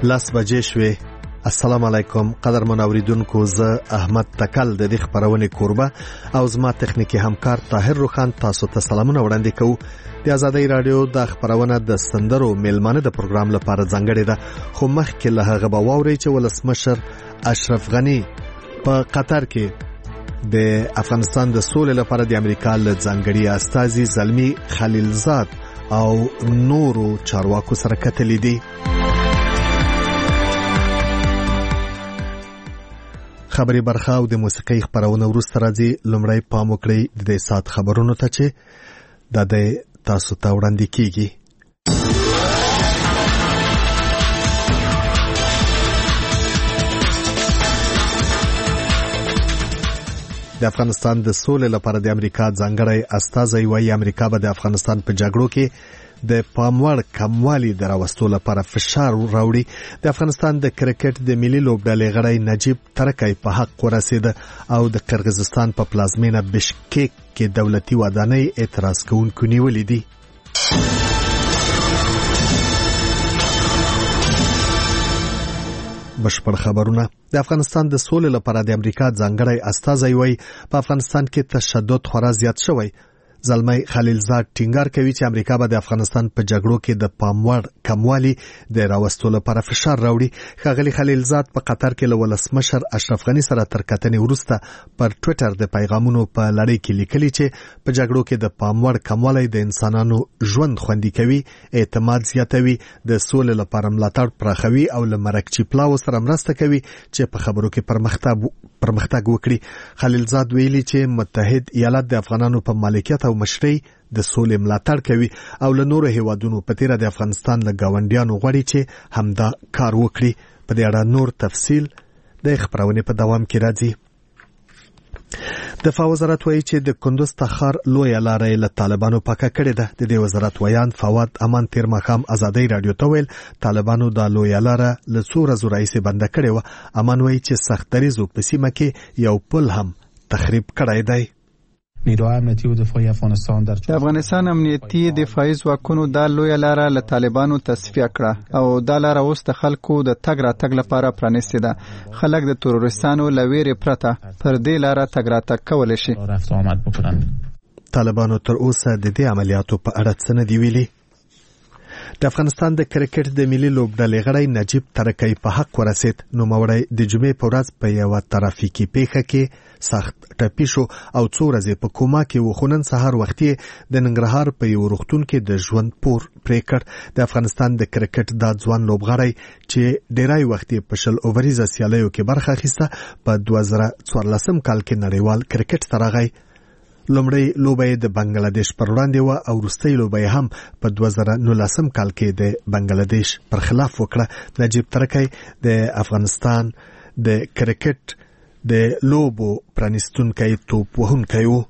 لاس بجې شوې. السلام علیکم قدرمن اوریدونکو، زه احمد تکل د دې خبرونه کوربه او زما تخنیکی همکار طاهر روخان تاسو ته سلامونه وړاندې کوو. د آزادۍ رادیو د خبرونه د سندرو میلمانه د پروګرام لپاره ځانګړې ده، خو مخکې له هغه به واورئ چې ولسمشر اشرف غنی په قطر کې د افغانستان د سولې لپاره د امریکا له ځانګړي استازي زلمی خلیلزاد او نورو چارواکو سره کتلې دي. خبري برخه او د موسیقي خبرونه وروسته راځي. لومړی پام وکړئ د سات خبرونو ته چې د تاسو ته وړاندې کیږي. د افغانستان د سولې لپاره د امریکا ځانګړی استازی وايي امریکا به د افغانستان په جګړو کې د پاموړ کموالی دراوستو لپاره فشار راوړي. د افغانستان د کرکټ د ملي لوبډلې غړی نجیب ترکی په حق ورسید او د قرغیزستان په پلازمینه بشکیک کې دولتي ودانۍ اعتراض کوونکو نیولې دي. بشپړ خبرونه. د افغانستان د سولې لپاره د امریکا ځانګړی استازی وايي په افغانستان کې تشدد خورا زیات شوی. زلمی خلیلزاد ټینګار کوي چې امریکا به د افغانستان په جګړو کې د پاموړ کموالی د راوستلو لپاره فشار راوړي. ښاغلی خلیلزاد په قطر کې له ولسمشر اشرف غنی سره تر کتنې وروسته پر ټویټر د پیغامونو په لړۍ کې لیکلي چې په جګړو کې د پاموړ کموالی د انسانانو ژوند خوندي کوي، اعتماد زیاتوي، د سولې لپاره ملاتړ پراخوي او له مرکچي پلاو سره مرسته کوي چې په خبرو کې پرمختګ وکړي. خلیلزاد ویلي چې متحد ایالات د افغانانو په مالکیت او مشرۍ د سولې ملاتړ کوي او له نورو هیوادونو په تیره د افغانستان له گاونډیانو غواړي چې همدا کار وکړي. په دې اړه نور تفصیل د خبرونې په دوام کې راځي. دفاع وزارت وایي چې د کندوز تخار لویه لارې له طالبانو پاکه کړې ده. د دې وزارت ویان فواد امان تیر ماښام آزادۍ رادیو ته ویل طالبانو د لویه لاره له څو ورځو راهیسې بنده کړې وه. امان وایي چې سختدریزو په سیمه کې یو پل هم تخریب کړی دی. نیروهای امنیتی و دفاعی افغانستان د افغانستان امنیتي دفاعي ځواکونو د لویه لاره له طالبانو تصفیه کړه او دا لاره اوس د خلکو د تګ راتګ لپاره پرانیستې ده. خلک د تروریستانو له ویرې پرته پر دې لاره تګ راتګ کولی شي. طالبانو تر اوسه د دې عملیاتو په اړه څه نه دي ویلي. د افغانستان د کرکټ د ملي لوبډلې غړی نجیب ترکی په حق ورسید. نوموړی د جمعې په ورځ په یوه ترافیکي پیښه کې سخت ټپي شو او څو ورځې په کوما کې و، خو نن سهار وختي د ننګرهار په یو روغتون کې د ژوند پور پرې کړ. د افغانستان د کرکټ د ځوان لوبغاړی چې ډیری وخت په 20 اووریزه سیالیو کې برخه اخیسته په 2014 کال کې نړیوال کرکټ ته راغی. لومړی لوبه د بنگلاديش پر وړاندې و او وروستۍ لوبه هم په 2019 کال کې د بنگلاديش پر خلاف وکړه. نجیب ترکی د افغانستان د کرکټ د لوبو پرانیستونکی توپ وهونکی و.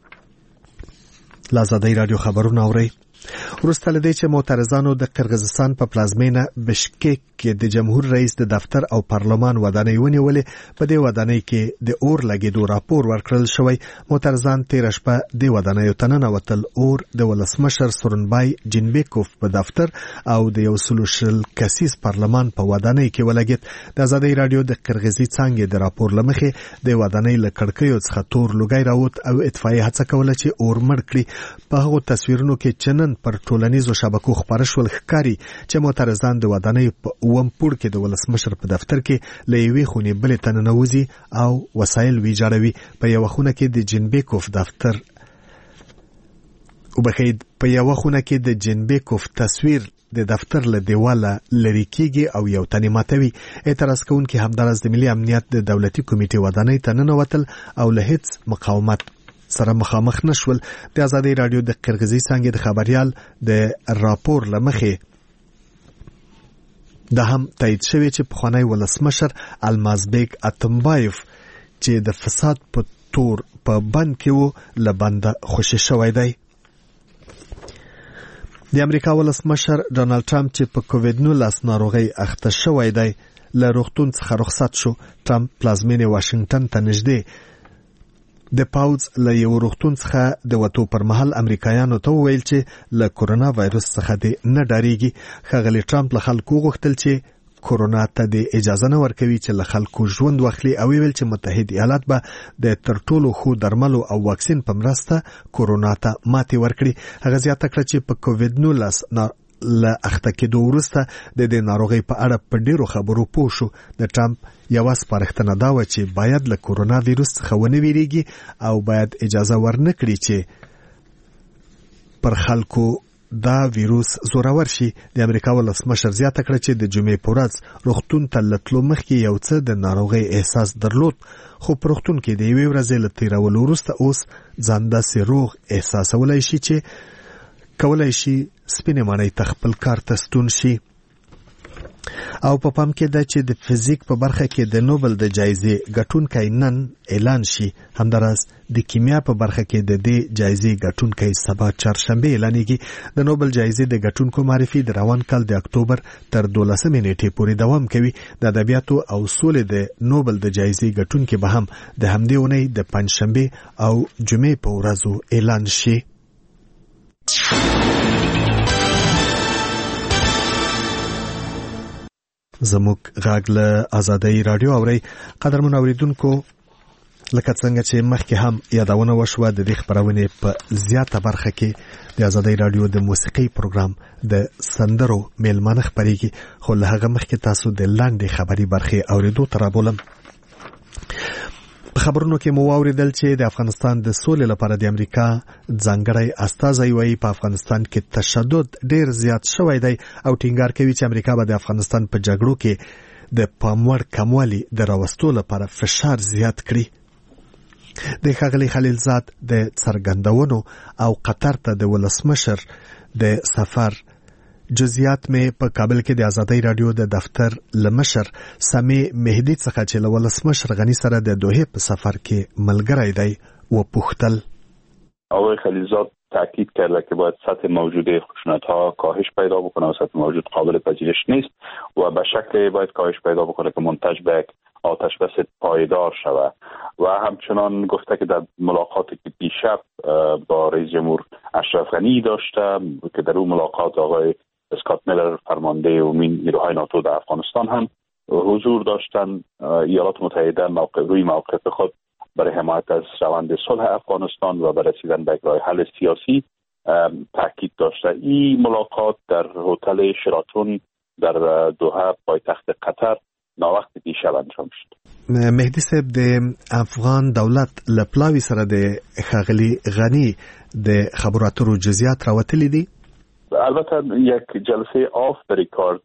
آزادۍ رادیو خبرونه اورئ. وروسته له دې چې معترضانو د قرغیزستان په پلازمینه بشکیک کې د جمهور رئیس د دفتر او پارلمان ودانۍ ونیولې، په دې ودانۍ کې د اور لګېدو راپور ورکړل شوی. معترضان تېره شپه دې ودانیو ته ننوتل. اور د ولسمشر سورنبای جینبیکوف په دفتر او د 120 کسیز پارلمان په ودانۍ کې ولګېد. د آزادۍ رادیو د قرغیزي څانګې د راپور له مخې د ودانۍ له کړکیو څخه تور لوګی راووت او اطفائیه هڅه کوله چې اور مړ کړي. په هغو تصویرونو کې چې پر ټولنیزو شبکو خپاره شول ښکاري چې معترضان د ودانۍ په اووم پوړ کې د ولسمشر په دفتر کې له یوې خونې بلې ته ننوځي او وسایل ویجاړوي. په یوه خونه کې د جینبیکوف تصویر د دفتر له دیواله لري کیږي او یو تنې ماتوي. اعتراض کوونکي همداراز د ملي امنیت د دولتي کمیټې ودانۍ ته ننوتل او له هیڅ مقاومت سره مخامخ نشول. د آزادۍ رادیو د قرغیزي څانګې د خبريال د راپور له مخې دا هم تایید شوی چې پخوانی ولسمشر المازبیک اتمبایف چې د فساد په تور په بند کې و له بنده خوشی شوی دی. د امریکا ولسمشر ډانلډ ټرمپ چې په کووید-19 ناروغۍ اخته شوی دی له روغتون څخه رخصت شو. ټرمپ پلازمینې واشنگټن ته نږدې د پاوز له یو روغتون څخه د وټو پر مهال امریکایانو ته ویل چې له کورونا وایرس څخه نه ډاریږي. ښاغلی ټرمپ له خلکو غوښتل چې کورونا ته د اجازه نه ورکوي چې له خلکو ژوند واخلي او ویل چې متحد ایالات به د تر ټولو خو درملو او واکسین په مرسته کورونا ته ماتې ورکړي. هغه زیاته کړه چې په کووډ 19 له اخته کېدو وروسته د دې ناروغۍ په اړه په ډیرو خبرو پوه شو. د ټرمپ یو سپارښتنه دا و چې باید له کورونا وایروس څخه ونه ویریږي او باید اجازه ورنکړي چې پر خلکو دا ویروس زورور شي. د امریکا ولسمشر زیاته کړه چې د جمعې په ورځ روغتون ته لتلو مخکې یو څه د ناروغۍ احساس درلود، خو په روغتون کې د یوې ورځې له تیرولو وروسته اوس ځان داسې روغ احساسولی شي چې کولای شي سپینې ماڼۍ ته خپل کار ته ستون شي. او په پام کې ده چې د فزیک په برخه کې د نوبل د جایزې ګټونکی نن اعلان شي. همداراز د کیمیا په برخه کې د دې جایزې ګټونکی سبا چهارشنبه اعلانېږي. د نوبل جایزې د ګټونکو معرفي د روان کال د اکتوبر تر 12 نیټې پورې دوام کوي. د ادبیاتو او سولې د نوبل د جایزې ګټونکي به هم د همدې اونۍ د پنځشنبه او جمعې په ورځو اعلان شي. زموږ غږ له آزادۍ رادیو اوري. قدرمن اوریدونکو، لکه څنګه چې مخکې هم یادونه وشوه، د دې خبرونه په زیاته برخه کې د آزادۍ رادیو د موسیقي پروګرام د سندرو میلمانه خبريږي، خو له هغه مخکې تاسو د لاندې خبري برخه اوریدو ترابولم. خبرونو کې مو واوریدل چې د افغانستان د سولې لپاره د امریکا ځانګړی استازی وایي په افغانستان کې تشدد ډیر زیات شوی دی او ټینګار کوي چې امریکا به د افغانستان په جګړو کې د پاموړ کموالي د راوستلو لپاره فشار زیات کړي. د ښاغلي خلیلزاد د څرګندونو او قطر ته د ولسمشر د سفر جزئیات مې په کابل کې د آزادۍ رادیو د دفتر لمشر سامي مهدي څخه چې له ولسمشر غنی سره د دوحه په سفر کې ملګری دی و پوښتل. آقای خلیلزاد تاکید کرده که باید سطح موجود خشونت‌ها کاهش پیدا بکنه و سطح موجود قابل پذیرش نیست و به شکلی باید کاهش پیدا بکنه که منتج به یک آتش بس پایدار شود. و همچنان گفته که در ملاقاتی که دیشب با رئیس جمهور اشرف غنی داشته که در اون ملاقات آقای اسکات میلر فرمانده عمومی نیروهای ناتو در افغانستان هم حضور داشتند. ایالات متحده روی موقف خود برای حمایت از روند صلح افغانستان و برای رسیدن به راه حل سیاسی تاکید داشته. این ملاقات در هتل شراتون در دوحه پایتخت قطر ناوخت دیشب انجام شد. مهدی صاحب، د افغان دولت لپلاوی سره د ښاغلي غنی د خبرو اترو جزئیات راوتلي دي. البته یک جلسه آف د ریکارد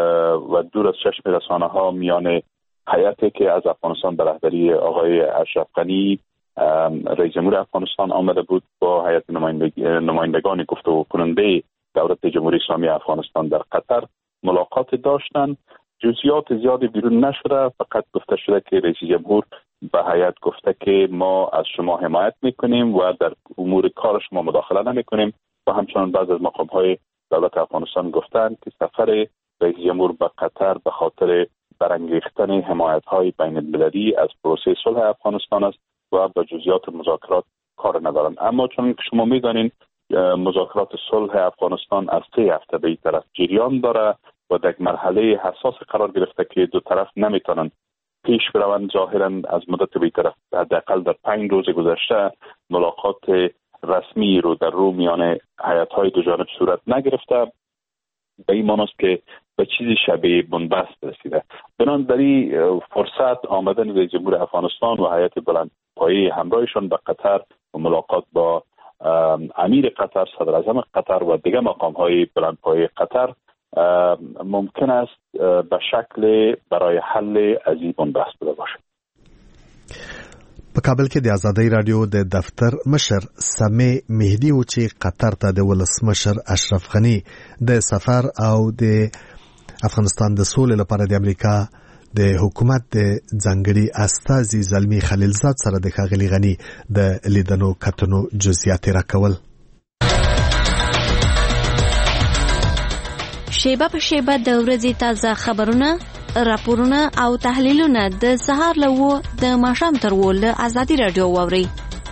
و دور از چشم رسانه ها میان هیئتی که از افغانستان به رهبری آقای اشرف غنی رئیس جمهور افغانستان آمده بود با هیئت نمایندگان گفتگو کننده دولت جمهوری اسلامی افغانستان در قطر ملاقات داشتند. جزئیات زیادی بیرون نشده، فقط گفته شده که رئیس جمهور به هیئت گفته که ما از شما حمایت میکنیم و در امور کار شما مداخله نمیکنیم و همچنان بعض از مقام‌های دولت افغانستان گفتند که سفر رئیس جمهور به قطر به خاطر برانگیختن حمایت‌های بین‌المللی از پروسه صلح افغانستان است و با جزئیات مذاکرات کار ندارند. اما چون که شما می‌دانید مذاکرات صلح افغانستان از 3 هفته به این طرف جریان داره و در مرحله حساس قرار گرفته که دو طرف نمیتونن پیش بروند. ظاهرا از مدت به این طرف حداقل در 5 روز گذشته ملاقات رسمی رو در رو میان هیئت‌های دو جانب صورت نگرفته. به این معنی است که به چیزی شبیه بنبست رسیده. بنابراین در این فرصت آمدن رئیس جمهور افغانستان و هیئت بلندپایه همراهشان به قطر و ملاقات با امیر قطر، صدر اعظم قطر و دیگر مقام‌های بلندپایه قطر ممکن است به شکل برای حل از این بنبست بوده باشد. په کابل کې د آزادۍ رادیو د دفتر مشر سامي مهدي و چې قطر ته د ولسمشر اشرف غنی د سفر او د افغانستان د سولې لپاره د امریکا د حکومت د ځانګړي استازي زلمی خلیلزاد سره د ښاغلي غنی د لیدنو کتنو جزئیات راکول. شیبه په شیبه د ورځې تازه خبرونه، راپورونه او تحلیلونه د سهار له 9 د ماښام تر 10 له آزادۍ رادیو واورئ.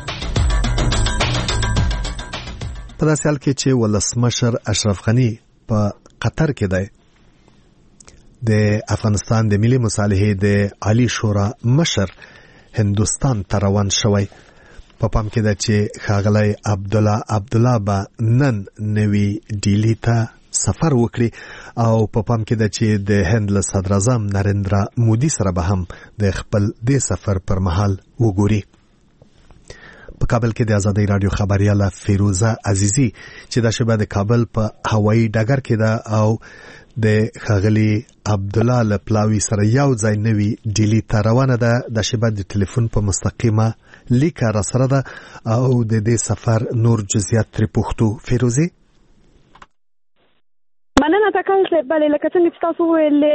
په داسې حال کې چې ولسمشر اشرف غنی په قطر کې دی، د افغانستان د ملي مصالحې د عالی شورا مشر هندوستان ته روان شوی. په پام کې ده چې ښاغلی عبدالله به نن نوي ډیلی ته سفر وکړي او په پام کې ده چې د هند له صدر اعظم نریندرا مودي سره به هم د خپل دې سفر پر مهال وګوري. په کابل کې د آزادۍ رادیو خبرياله فیروزه عزیزی چې د شبه د کابل په هوایي ډګر کې ده او د ښاغلي عبدالله له پلاوي سره یو ځای نوي ډیلی ته روانه ده. د شبه د ټلیفون په مستقیمه لیکه را سره ده او د دې سفر نور جزئیات ترې پوښتو. فیروزه مننه تکل صاحب. بله لکه څنګه چې تاسو ویل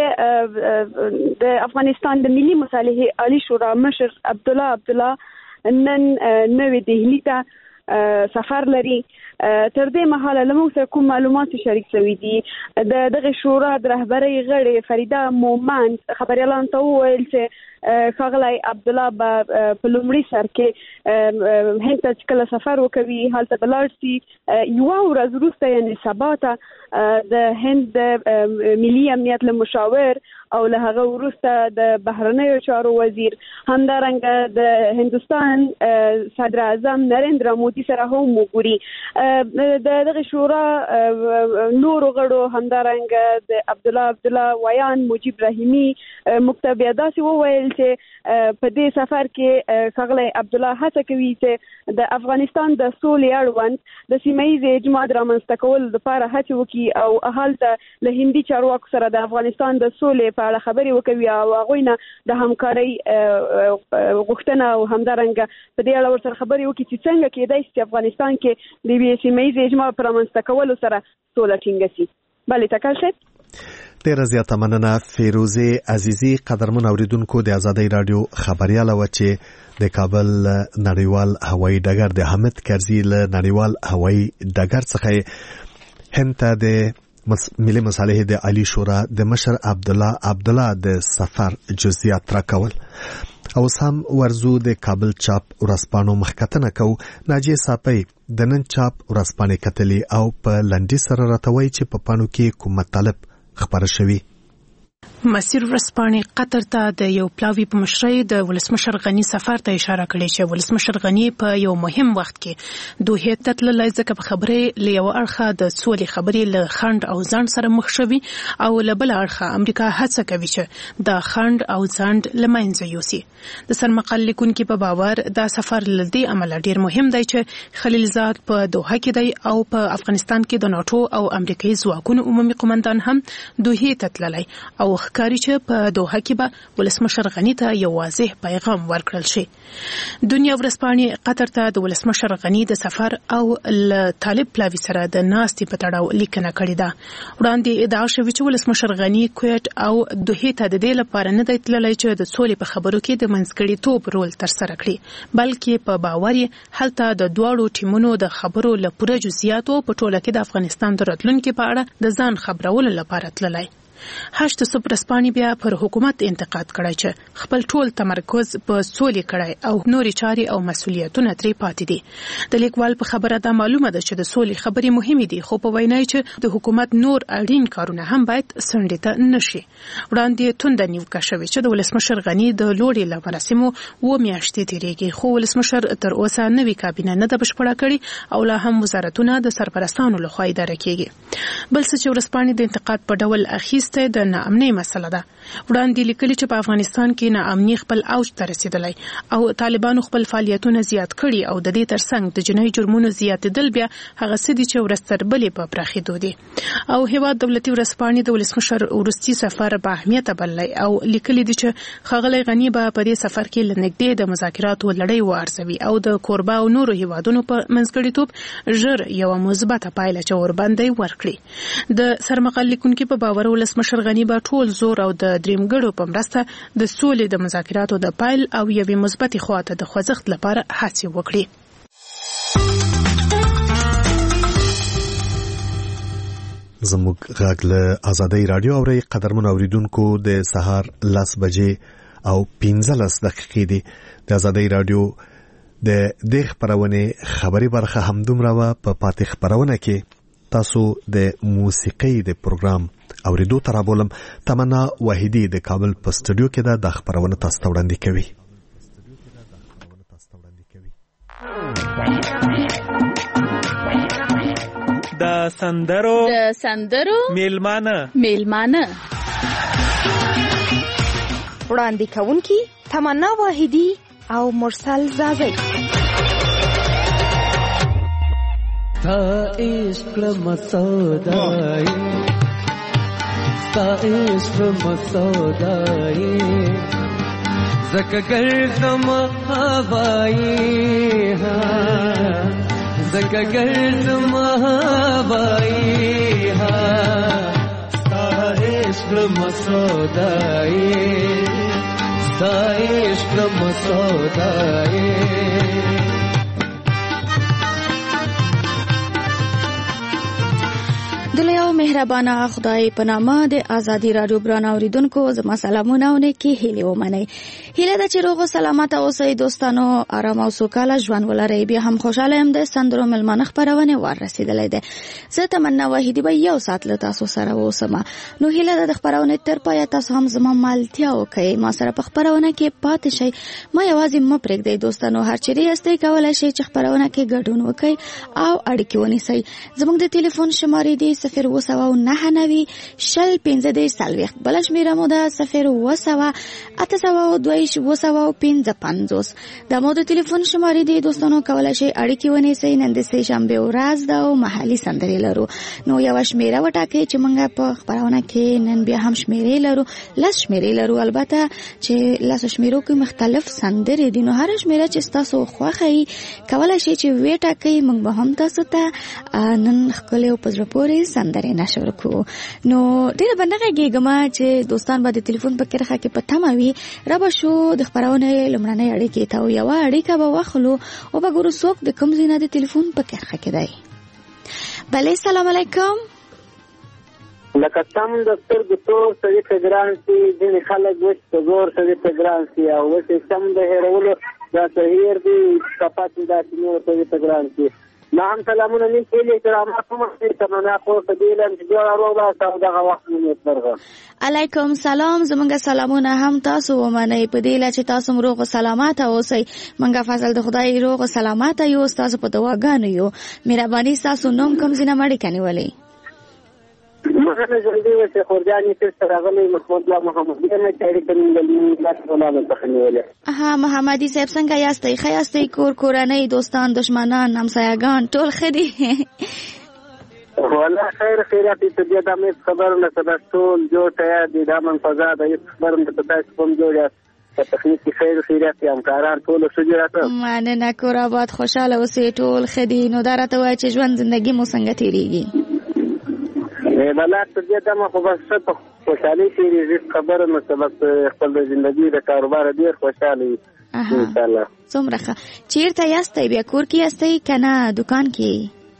د افغانستان د ملي مصالحې عالی شورا مشر عبدالله نن نوې دهلی ته سفر لري. تر دې مهاله لمو سره کوم معلومات شریک شوي دي. د دغه شورا د رهبرۍ غړي فریده مومند خبريالان ته وویل چې ښاغلی عبدالله به په لومړي سر کې هند ته کله سفر وکوي هلته به لاړ شي. یوه ورځ وروسته یعنې سبا ته د هند ملي امنیت له مشاور او له هغه وروسته د بهرنیو چارو وزیر همدارنګه د هندوستان صدر اعظم نریندرا مودي سره هم وګوري. دغه شورا نورو غړو همدارنګه د عبدالله ویان مجيب رحیمی مکتب داسې وویل چې په دې سفر کې ښاغلی عبدالله هڅه کوي چې د افغانستان د سولې اړوند د سیمه ییز اعتماد رامنځته کولو لپاره هڅه وکړي او هلته له هندي چارواکو سره د افغانستان د سولې په اړه خبرې وکوي او هغوی نه د همکارۍ غوښتنه او همدارنګه په دې اړه ورسره خبرې وکړي چې څنګه کېدای شي چې افغانستان کې د یوې سیمه ییز اعتماد په رامنځته کولو سره سوله ټینګه شي. بله تکل صاحب ډیره زیاته مننه فیروزه عزیزی. قدرمن اوریدونکو د آزادۍ رادیو خبرياله و چې د کابل نړیوال هوایي ډګر د حامد کرزي له نړیوال هوایي ډګر څخه هند ته د ملي مصالحې د عالی شورا د مشر عبدالله د سفر جزئیات راکول. او سم ورزو د کابل چاپ ورځپاڼو مخکتنه کو. ناجیه صافی د نن چاپ ورځپاڼې کتلې او په لنډي سره راتوي چې په پانو کې کوم مطلب خبر شوی. مسیر ورځپاڼې قطر ته د یو پلاوي په مشرۍ د ولسمشر غنی سفر ته اشاره کړې چې ولسمشر غنی په یو مهم وخت کې دوه ته تللی ځکه په خبرې له یو اړخه د سولې خبرې له خند او ځان سره مخ شوي او له بل اړخه امریکا هڅه کوي چې د خند او ځند له منځه یوسي. د سرمقال لیکونکي په باور دا سفر له دې امله ډیر مهم دی چې خلیلزاد په دوحه کې دی او په افغانستان کې د ناتو او امریکایي ځواکونو عمومي قومندان هم دوحه ته تللی او ښکاري چې په دوحه کې به ولسمشر غنی ته یو واضح پیغام ورکړل شي. دنیا ورځپاڼې قطر ته د ولسمشر غنی د سفر او طالب پلاوي سره د ناستې په تړاو لیکنه کړې ده. وړاندې ادعا شوې چې ولسمشر غنی کویت او دوحه ته د دې لپاره نه دی تللی چې د سولې په خبرو کې د منځګړیتوب رول ترسره کړي بلکې په باور یې هلته د دواړو ټیمونو د خبرو له پوره جزئیاتو په ټوله کې د افغانستان د راتلونکي په اړه د ځان خبرولو لپاره تللی. هشت صبح ورځپاڼې بیا پر حکومت انتقاد کړی چې خپل ټول تمرکز په سولې کړی او نوري چاري او مسؤلیتونه ترې پاتې دي. د لیکوال په خبره دا معلومه ده چې د سولې خبرې مهمې دي خو په وینا چې د حکومت نور اړین کارونه هم باید سندې ته نشي. وړاندې توند نیوکه شوې چې د ولسمشر غنی د لوړې له مراسمو و میاشتې تیریږي خو ولسمشر تر اوسه نوې کابینه نه ده بشپړه کړې او لا هم وزارتونه د سرپرستانو لخوا اداره کیږي. بل څه چې ورځپاڼې د انتقاد په ډول اخیسته د ناامنۍ مسله ده. وړاندې لیکلي چې په افغانستان کې ناامني خپل اوج ته رسیدلی او طالبانو خپل فعالیتونه زیات کړي او د دې ترڅنګ د جنایي جرمونو زیاتېدل بیا هغه څه دي چې ورځ تر بلې په پراخېدو دي. او هیواد دولتي ورځپاڼې د ولسمشر وروستي سفر په اهمیت بللی او لیکلي دي چې ښاغلی غني به په دې سفر کې له نږدې د مذاکراتو لړۍ وارزوي او د کوربه او نورو هیوادونو په منځګړیتوب ژر یوه مثبته پایله چې ورباندې ورکړي. د سرمقال لیکونکي په باور ولسمشر غني به ټول زور او د دریمګړو په مرسته د سولې د مذاکراتو د پایل او یوې مثبتې خواته د خوځښت لپاره هڅې وکړي. زموږ غږ له آزادۍ رادیو اوري. قدرمن اوریدونکو د سهار 10 بجې او 15 دقیقې دي. د آزادۍ رادیو د خبرونه خبري برخه همدومره په پاتې خبرونه کې تاسو د موسیقي د پروګرام اوریدو ته رابولم. تمنا واحدی د کابل په سټوډیو کې د خبرونه تاسو ته وړاندې کوي. د سندرو میلمانه وړاندې کوونکي تمنا واحدی او مرسل زازی. تا عشق مسودای زکه گردم هوایی ها زکه گردم هوایی ها ستا عشق مسودای ستا عشق مسودای. دلیو مهربانه خدای په نامه د ازادي رادیو برانه اوریدونکو زما سلامونه او نیکی هیله ومنئ. هیله ده چې روغ او سلامت اوسئ دوستانو، آرام او سوکاله ژوند ولرئ. بیا هم خوشاله یم د سندرو ملمانه خبرونه ور رسیدلې ده. زه تمنا واحدی به یو ساعت له تاسو سره اوسم. نو هیله ده د خبرونه تر پای تاسو هم زما مالتیا وکړئ، ما سره په خبرونه کې پاتې شئ. ما یوازې م پرېږدئ دوستانو، هر چیرې استئ کولای شئ چې خبرونه کې ګډون وکړئ او اړیکې ونیسئ. زموږ د ټلیفون شمارې دي 079901540 بل شمیره مو ده 0802855. دا مو د ټلیفون شمارې دي دوستانو، کولای شئ اړیکې ونیسئ. نن د سې شنبې ورځ ده او محلي سندرې لرو. نو یو شمیره وټاکئ چې موږ په خبرونه کې نن بیا هم شمیرې لرو، لس شمیرې لرو. البته چې لس شمیرو کې مختلف سندرې دي، نو هر شمیره چې تاسو خوښه کولای شئ چې وټاکئ. موږ به هم تاسو ته نن خپل او پزره پورې سندرې نشر کوو. نو ډېر بندګېږم چې دوستان به د ټلیفون په کرخه کې پته موي را به شو د خبرونه لمړنۍ اړیکې ته یو اړیکه به واخلو او به ګورو څوک د کوم ځای نه د ټلیفون په کرخه کې دی. بله سلام علیکم. لکه سم د سترګو تور سړي ته ګران سي، ځینې خلک وچ په زور سړي ته ګران سي، او وچې سم د هېرولو دا صحیر دي کپات داسې نور سړي ته ګران سي. ما هم سلامونه نه کېلې کرامات هم تمنا خو په دې لم چې جوړ روغ باسه او دغه وخت مې ترغه. علیکم سلام. زمونږ سلامونه هم تاسو ومنئ په دې لا چې تاسو روغ او سلامت اوسئ. مونږه فضل د خدای روغ او سلامت یو، تاسو په دعاګانو یو. مهرباني تاسو نوم کوم ځینه مړی کني ولې مهنه جلدی وسه خورجانی تر راغلی محمد الله محمدی نه چاري کني لاس ولاله تخنیوله. ها محمدی صاحب څنګه یاستئ؟ ښه یاستئ؟ کور کورنۍ دوستان دشمنان همسایگان ټول ښه دي؟ والله خیر خیرات ته دې د امید خبر نه صدر ټول جوړ ته دې د امن فضا د خبر نه تاسو کوم جوړه په تخنیک کې خیر خیرات همکاران ټول شجاعت مننه. کور آباد خوشاله اوسئ ټول ښه دي. نو دا راته وایي چې ژوند زندگی مو څنګه تیریږي؟ بلا ته دې دمه خو بس په خوشحالي کې خبره نه سبب خپل ژوندۍ د کاروبار ډیر خوشاله ان شاء الله. څومره ښه. چیرته یاستئ؟ بیا کور کې یاستئ کنه دکان کې؟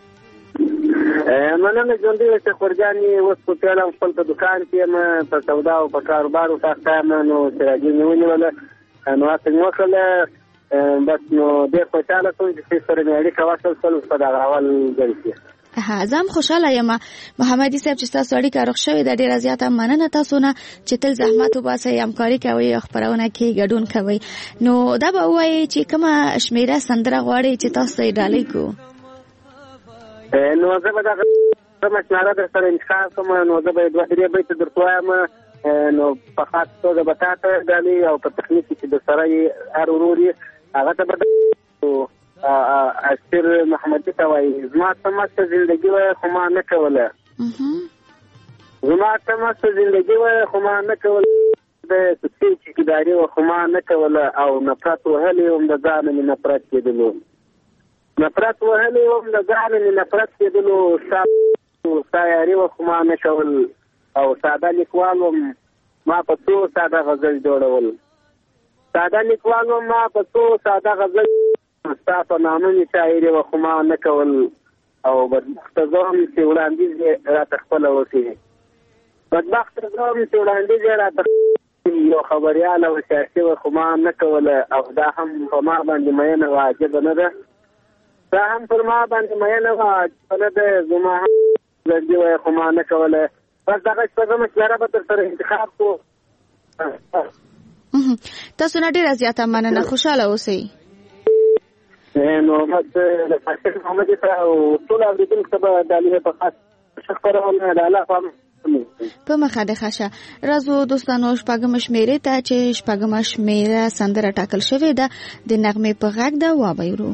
مننه ژوندۍ وسه خورجاني اوس په پیلم خپل په دکان کې ما په سودا او په کاروبار او تاسو نو سراجي نیولې نو تاسو نو کله بس نو ډیر خوشاله کوم چې سره مې اړیکه واصل په دغه اول ځای. زم خوشاله یم محمدي صاحب چې تاسو اړیکه روغ شوې د ډیره زیاته مننه تاسو نه چې تل زحمت وباسئ، همکاري کوئ او خبرونه کې ګډون کوئ. نو دا به وایي چې کومه شمیره سندره غواړئ چې تاسو یې ډالۍ کو؟ نو زه به دغه مشوره در سره انتخاب کوم. نو زه به دوه درې بیت درته وایم، نو په خاص توګه به تاسو ډالۍ او په تخنیک کې د سره هر ورور هغه ته به اشتر محمدی ته وایي زما تماسه زندگی وای خو ما نه کوله، زما تماسه زندگی وای خو ما نه کوله، د سپی چکیداری و خو ما نه کوله، او نفرت وهلی وم د ځان مې نفرت کېدلو، نفرت وهلی وم د ځان مې نفرت کېدلو، ستا یاري و خو ما نه کول، او ساده لیکوال وم ما په څو ساده غزل جوړول، ساده لیکوال وم ما په څو ساده غزل ستا په نامه مې شاعري و خو ما نه کول، او بدبخته زه هم چې وړاندیز یې راته خپله وکړي، بدبخته زه هم چې وړاندیز یې راته یو خبریال او سیاسي و خو ما نه کوله، او دا هم په ما باندې مینه وه عجبه نه ده، دا هم پر ما باندې مینه وه عجبه نه ده، زما هم لنډي وای خو ما نه کوله. بس دغه څه مشوره به تر سره انتخاب کو. تاسو نه ډیره زیاته مننه، خوشاله اوسئ. نو بس د پاکستان محمد او ټول اوریدونکو ته به د علي په خاص شکرونه د الله په مخه د خاشه رازو دوستانو شپږم شمیرې ته چې شپږم شمیره سندره ټاکل شوې ده د نغمې په غږ ده وابایرو.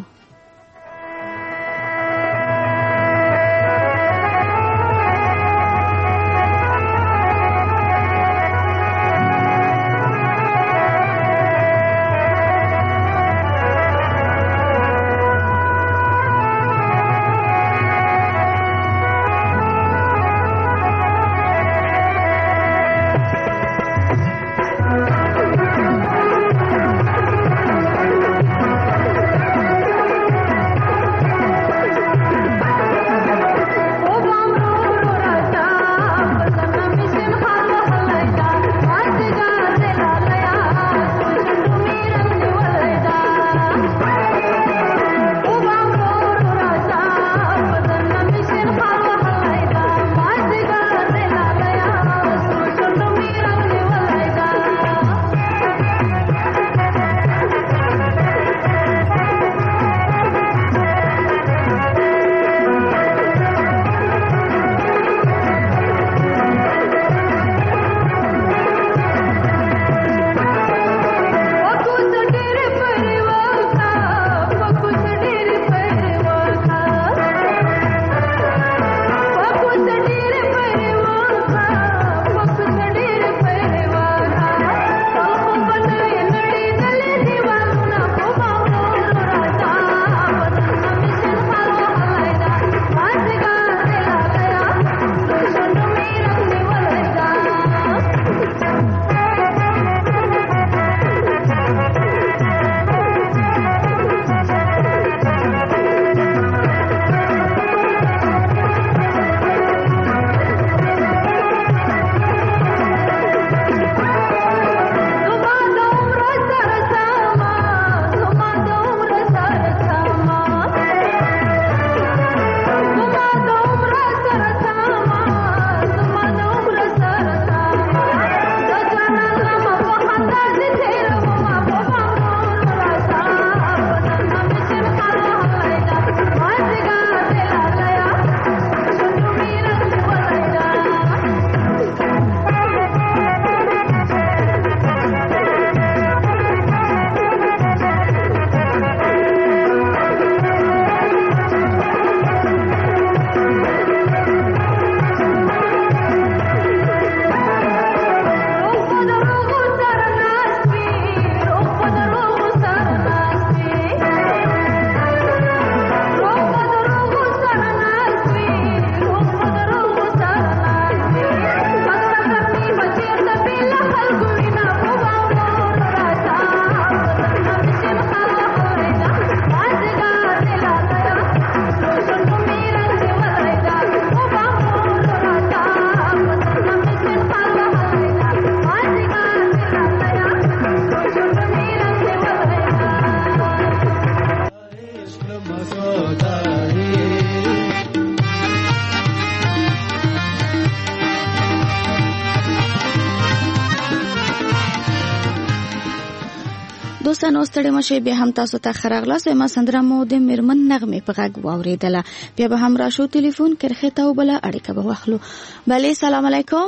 دوستانو ستړي مشه بیا هم تاسو ته خراغلاس ما سندره مو د میرمن نغمه په غږ واوریدله بیا به هم راشو ټلیفون کرخه ته وبله اړیکه به واخلو. بله سلام علیکم.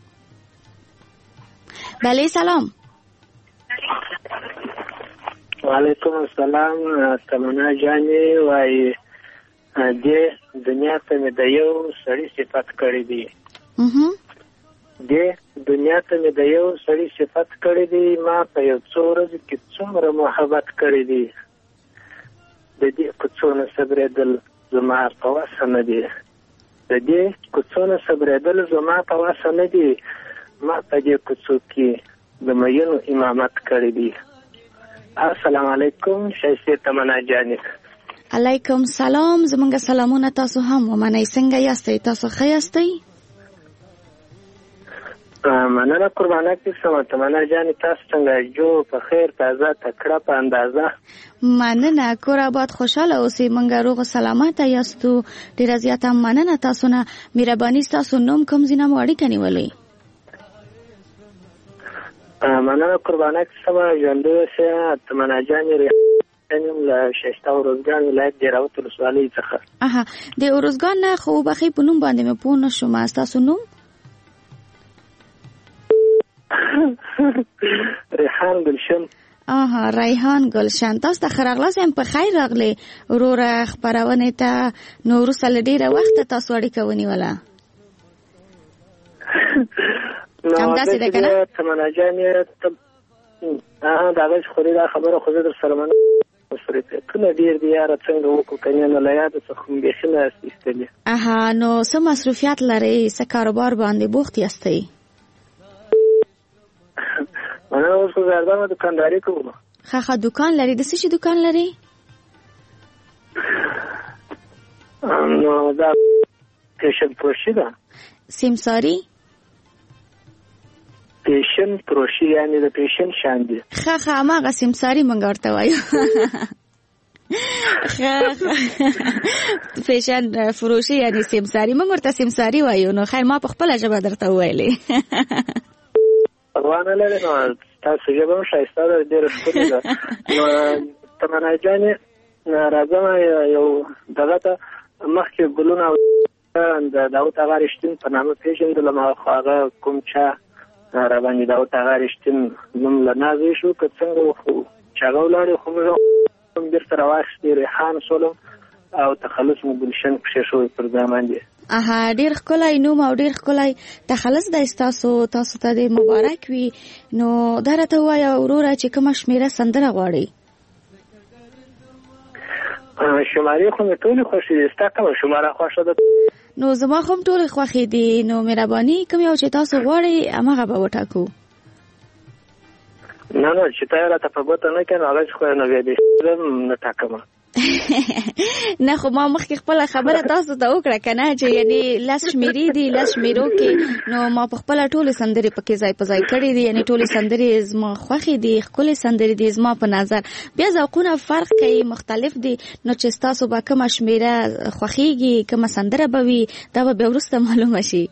بله سلام. وعلیکم السلام. تمنا جانې وای د دنیا ته مې د یو سړي صفت کړی دی. د دنیا ته مې د یو سړي صفت کړی دی. ما په یو څو ورځې کې څومره محبت کړی دی. د دې کوڅونه صبرېدل زما په وس نه دی. د دې کوڅونه صبرېدل زما په وس نه دی. ما په دې کوڅو کې د مینو امامت کړی دی. السلام علیکم شایسته تمنا جانې. علیکم سلام. زمونږ سلامونه تاسو هم ومنئ. څنګه یاستئ؟ تاسو ښه یاستئ؟ مننه قربانه کیسه تمنا جان تاسو څنګه جو په خیر تازه تکړه په اندازه مننه کور آباد خوشاله اوسئ منګه روغ سلامت یاستو ډیر زیاته مننه تاسو نه مهرباني تاسو نوم کوم زینه مو اړیکه نیولې مننه قربانه کیسه ژوندو سه تمنا جان انم له شیشته اورزګان ولایت د راوت ولسوالۍ څخه د اورزګان نه خو بخې په نوم باندې مې پوه نه شوم تاسو نوم ریحان گلشن ریحان گلشن تاسو ته خراغلاس هم په خیر راغلی وروره خبرونه ته نو وروسته له ډیره وخت تاسو اړیکه ونیوله همداسې ده که نه تمنا جانې دا غږ خوري دا خبره خو زه در سره منم مصروفیتونه ډېر دي یاره څنګه وکړو که نه له یاده څخه هم بیخي نه یاست ایستلي نو څه مصروفیت لرئ څه کاروبار باندې بوخت یاستئ مننه اوس خو زردانو دکانداري کوو ښه دکان لري د څه شي دکان لري نو دا پیشن پروشي ده سیمساري پیشن پروشي یعنی د پیشن شان دي ښه هماغه سیمساري موږ ورته وایو پیشن فروشي یعنی سیمساري موږ ورته سیمساري وایو نو خیر ما په خپله ژبه درته وویلې پروا نه لري نو تاسو ژبه هم ښایسته ده ډېره ښکلې ده نو تمنا جانې راځم یو دغه ته مخکې ګلونه د داود اغا رښتین په نامه پېژندلم خو هغه کوم چا راباندې داود اغا رښتین نوم له نازوی شو که څنګه وخو چې هغه ولاړې خو موږ هم بېرته راواخېستې ریحان شولم او تخلص مو ګلشن کښې شوی پر ځای باندې ډیر ښکلی نوم او ډیر ښکلی تخلص دی تاسو ته د مبارک وي نو دا راته ووایه وروره چې کومه شمېره سندره غواړئ شمارې خو مې ټولې خوښې دي ستا کومه شماره خوښه ده نو زما خو هم ټولې خوښې دي نو مهرباني کوم یو چې تاسو غواړئ هماغه به وټاکو نه چې تا یې راته په ګوته نه کړې نو هغه چې خو نو بیا دې نه ټاکمه نه خو ما مخکې خپله خبره تاسو ته وکړه که نه چې یعنې لس شمېرې دي لس شمېرو کې نو ما په خپله ټولې سندرې پکې ځای په ځای کړې دي یعنې ټولې سندرې زما خوښې دي ښکلې سندرې دي زما په نظر بیا ذوقونه فرق کوي مختلف دي نو چې ستاسو به کومه شمېره خوښېږي کومه سندره به وي دا به بیا وروسته معلومه شي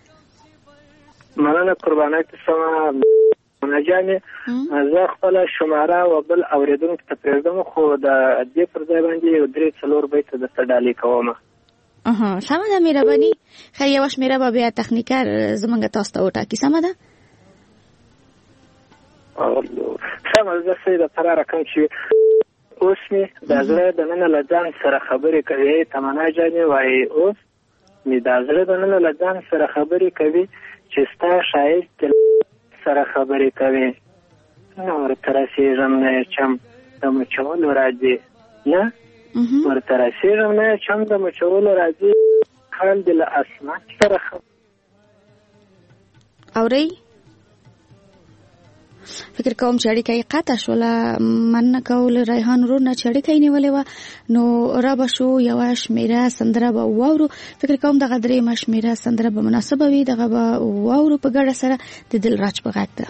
مننه قربانه کیسه جانې زه خپله شماره و بل اورېدونکي ته پرېږدم خو د دې پر ځای باندې یو 3-4 بیته درته ډالۍ کوم سمه ده مهرباني خیر یوه شمېره به بیا تخنیکر زموږ تاسو ته وټاکي سمه ده سمه زه څه دپاره راکړم چې اوس مې د زړه دننه له ځان سره خبرې کوي تمنا جانې وایي اوس مې د زړه دننه له ځان سره خبرې کوي چې ستا ښایست سره خبرې کوي ورته رسېږم نه چم د مچولو راځي نه ورته رسېږم نه چم د مچولو راځي خال دې له اسمان سره اورئ فکر کوم چې اړیکه یې قطع شوله مننه کول ریحان ورور نه چې اړیکه یې نیولې وه نو را به شو یوه شمېره سندره به واورو فکر کوم دغه درېیمه شمېره سندره به مناسبه وي دغه به واورو په ګډه سره د دلراج په غږ ده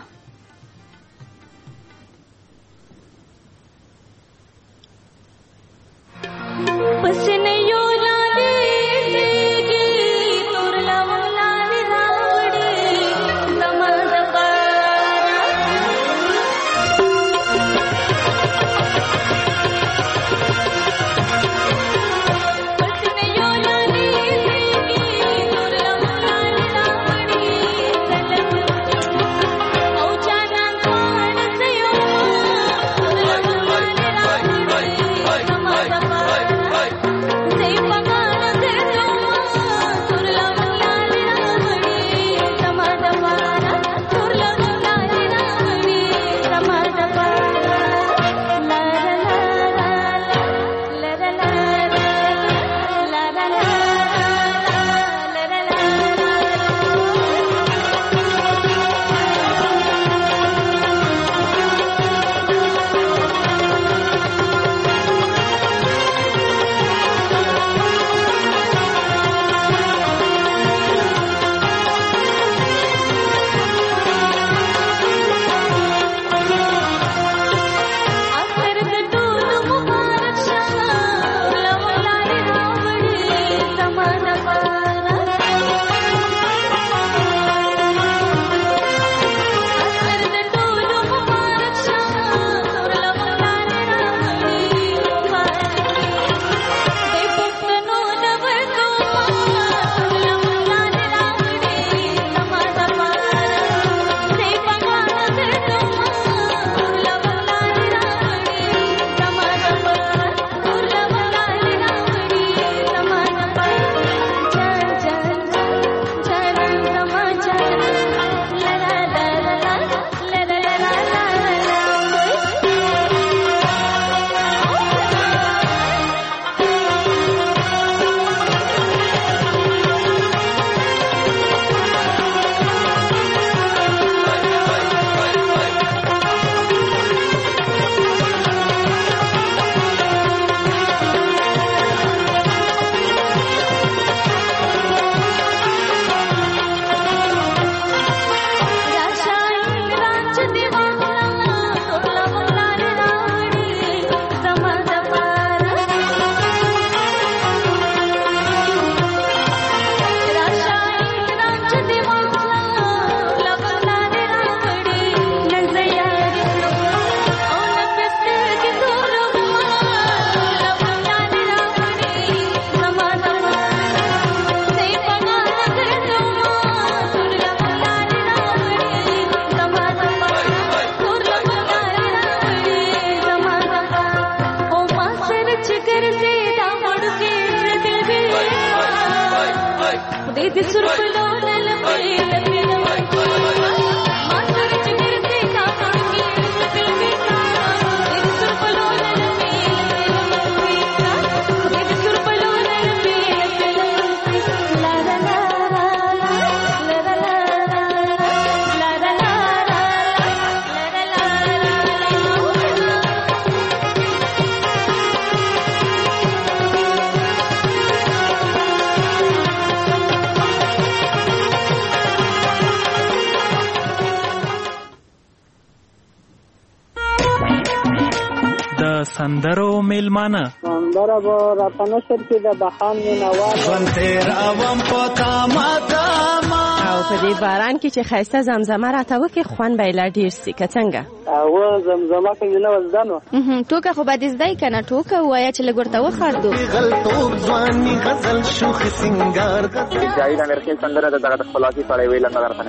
سندرو میلمانه سندره به راته نشر کې د بخان مینوال ژوند تېروم په تامه تامه او په دې باران کې چې ښایسته زمزمه راته وکړي خوند به یې لا ډېر سي که څنګه زمزمه کوي نه زده نو ټوکه خو به دې زده یې که نه ټوکه ووایه چې لږ ورته وخاردو غلطوب ځواني غزل شوخ سنګار جاوید امرخیل سندره د دغه خپلواکي په اړه ویل نه غواړم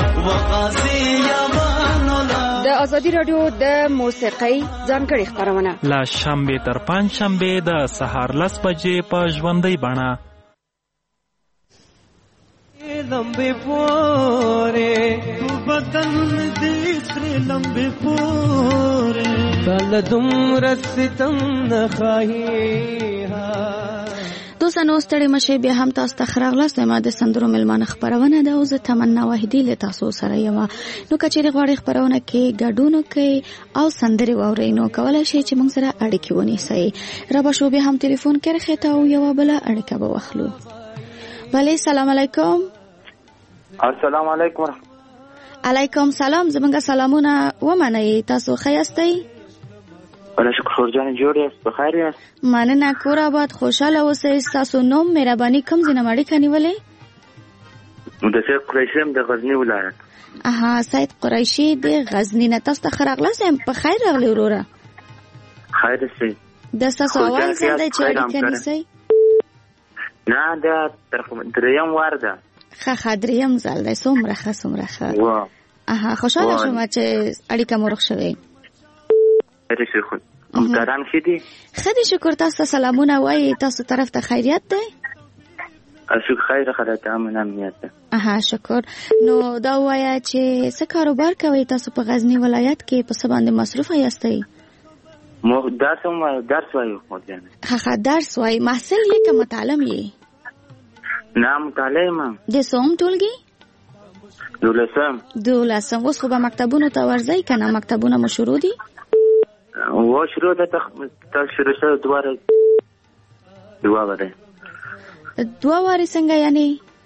د ازادي رادیو د موسیقۍ ځانګړې خپرونه لا شنبه تر پنځشنبه د سهار 10 بجې په ژوندۍ بڼه لمبه پوره بدن دې سره لمبه پوره تل دومره ستم نه خایي دوستانو ستړي مشه بیا هم تاسو ته خراغلاست ما د سندرو ملمانه خبرونه ده او زه تمنا واحدی له تاسو سره یم نو کچېره غواړي خبرونه کې ګډون کوي او سندري واوري نو کولای شي چې موږ سره اړیکه ونیسئ را به شو به هم ټلیفون کې راخته او یو بل اړیکه به واخلو بله سلام علیکم السلام علیکم علیکم سلام زمونږ سلامونه ومنئ تاسو خیاستئ ولا شکر خور جان جوړ یاست بخیر یاست مننه کور آباد خوشاله اوسئ تاسو نوم مهرباني کوم ځای نه اړیکه نیولې مدثر قریشی د غزنی ولایت اها سید قریشی د غزنی نه تاسو ته خراغلاست په خیر راغلی وروره خیر سي د تاسو اول ځل د اړیکه نیسئ نه دا دریم وار ده ښه دریم ځل دی څومره ښه اها خوشاله شوم چې اړیکه مو روغ شوې همکاران ښه دي ښه دي شکر تاسو ته سلامونه وایي تاسو طرف ته خیریت دی شکر خیر خلاص امن امنیت ده اها شکر نو دا وایي چې څه کاروبار کوي تاسو په غزنی ولایت کې په څه باندې مصروف یاستئ مو درس وایو ښه درس وایي محصل یې که متعلم یې نه مطالعه ما د څوم ټولګي دولسم اوس خو به مکتبونو ته ورځئ که نه مکتبونه مو شروع دي و شروع ده تا شروع شده دوه واره څنګه یعنی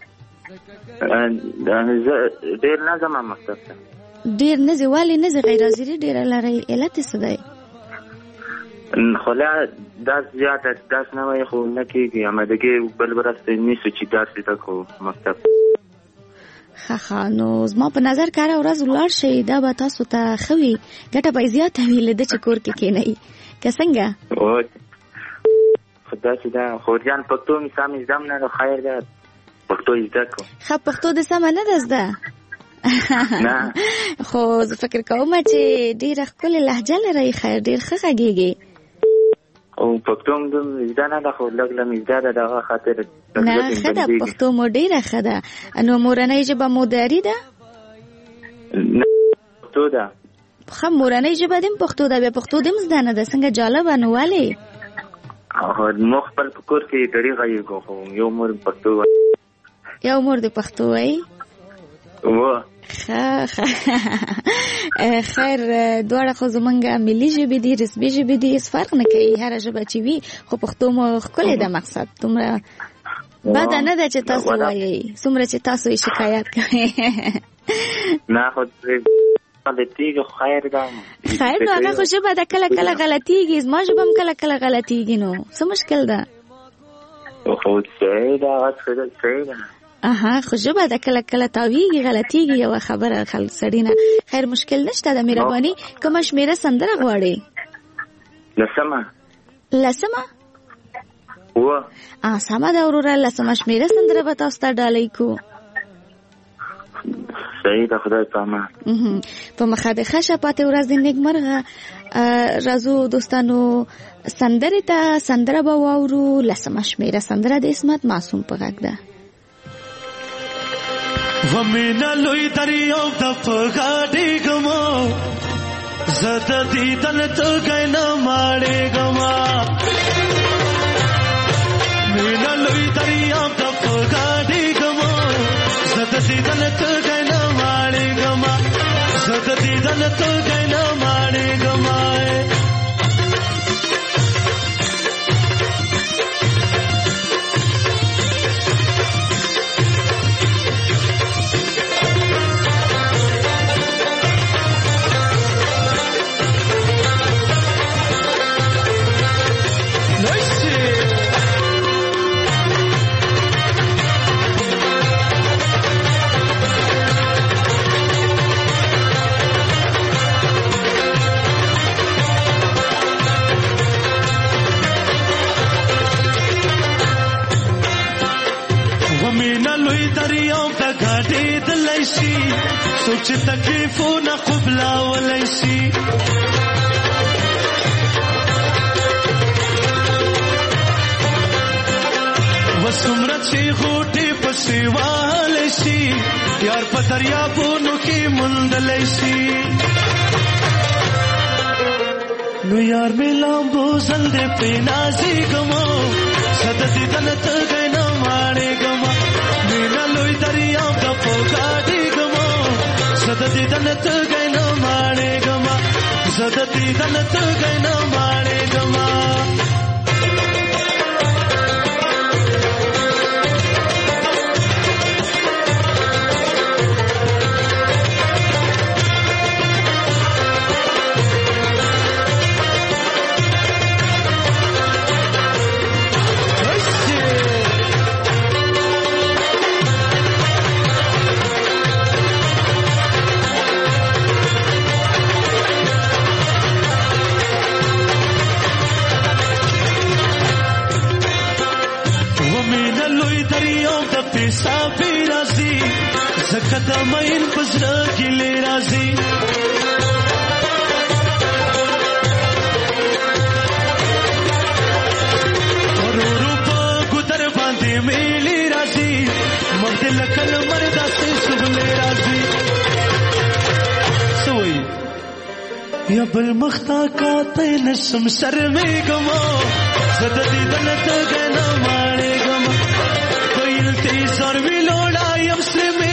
ډیر نه ځم مکتب ته ډیر نه ځي ولې نه ځي غیر حاضري ډیره لرئ علت څه دی خو لا درس زیات درس نه وایي خو نه کېږي آمادګي بل ورځ نیسو چې درس زده کړو مکتب ښه نو زما په نظر که هره ورځ ولاړ شئ دا به تاسو ته ښه وي ګټه به یې زیاته وي له ده چې کور کې کښېنئ که څنګه خو داسې ده خورجان پښتو مې سم زده نه ده خیر ده پښتو یې زده کړو ښه پښتو د سمه نه ده زده خو زه فکر کوم چې ډېره ښکلې لهجه لرئ خیر ډېر ښه غږېږي او پښتو مې زده نه ده خو لږ لږ مې زده ده دغه خاطر نه ښه ده پښتو مو ډېره ښه ده نو مورنۍ ژبه مو دري ده نه پښتو ده ښه مورنۍ ژبه دې پښتو ده بیا پښتو دې زده نه ده څنګه جالبه نو ولې مو خپل په کور کې دري غږېږو خو یو مور پښتو یو مور دې پښتو وایي خیر دواړه خو زمونږ ملي ژبې دي رسمي ژبې دي هېڅ فرق نه کوي هره ژبه چې وي خو پښتو مو ښکلې ده مقصد دومره بده نه ده چې تاسو وایئ څومره چې تاسو یې شکایت کوئ نه خو غلطیږي خیر ده خیر نو هغه خو ژبه ده کله کله غلطیږي زما ژبه هم کله کله غلطیږي نو څه مشکل ده خو صحیح ده صحیح ده اها خو ژبه ده کله کله تاویږي غلطیږي یوه خبره سړي نه خیر مشکل نشته د مهرباني کومه شمېره سندره غواړې لسمه سمه ده وروره لسمه شمېره سندره به تاسو ته ډالۍ کو صحیح ده خدای په امان په مخه د ښه شه پاتې ورځ د نیکمرغه راځو دوستانو سندرې ته سندره به واورو لسمه شمېره سندره د عصمت معصوم په غږ ده ومینا لوی دریاب د پغاډي ګمو زړه دیدن ته غنا ماړې ګما مینا لوی دریاب د پغاډي ګمو زړه دیدن ته غنا ماړې ګما زړه دیدن ته غنا ماړې ګما सोच तकलीफों न खुबला वलैसी वसुमरत से घोटे पसेवालैसी यार पतरिया बोनो की मुंदलैसी नो यार मिला बोझल दे पे नाजी गमो सदती दनत गना मारे गमा मीना लोई दरिया का पोगाड़ी सदती दनत गना मारे गमा सदती दनत गना मारे गमा कदमैन पसरा गिले राजी और रूपा गुदर बांधे मेली राजी मर्द लखन मर्दा से सुगले राजी सोई या बल मख्ता का तैन समसर में गमा सदती दनत गना मारे गमा कोई तेज और विलोड़ा यमसे में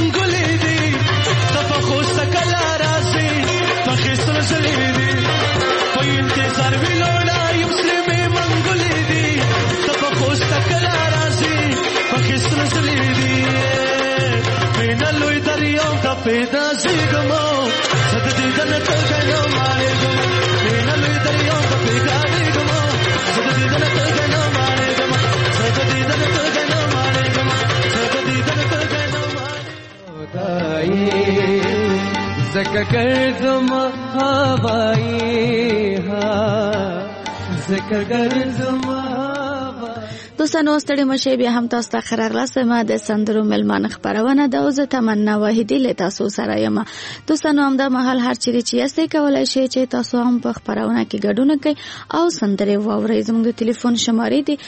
पैदा से गमो सदती दनत गना मारे गमो मेरा लुई दरिया का पैदा से गमो सदती दनत गना मारे गमो सदती दनत गना मारे गमो सदती दनत गना मारे ज़िक्र तुम हवाई हा ज़िक्र तुम دوستانو ستړي مشه بیا هم تاسو ته خراغلاس ما د سندرو ملمان خبرونه د اوزه تمنا واحدی له تاسو سره یم. دوستانو هم د محل هر چیرې چې یاستئ کولای شئ چې تاسو هم په خبرونه کې ګډون کړئ او سندرې واورئ. زموږ د ټلیفون شمارې دي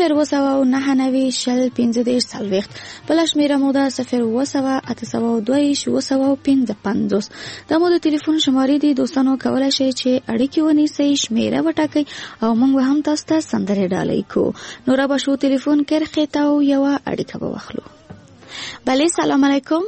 029901540 بل شمیره مو ده 0280255 د مو د ټلیفون شمارې دي. دوستانو کولای شئ چې اړیکې ونیسئ شمیره وټاکئ او موږ هم تاسو ته سندرې ډالۍ کو. نورا باشو تلیفون کرخه تاو یوا اړیکه به واخلو. بله سلام علیکم.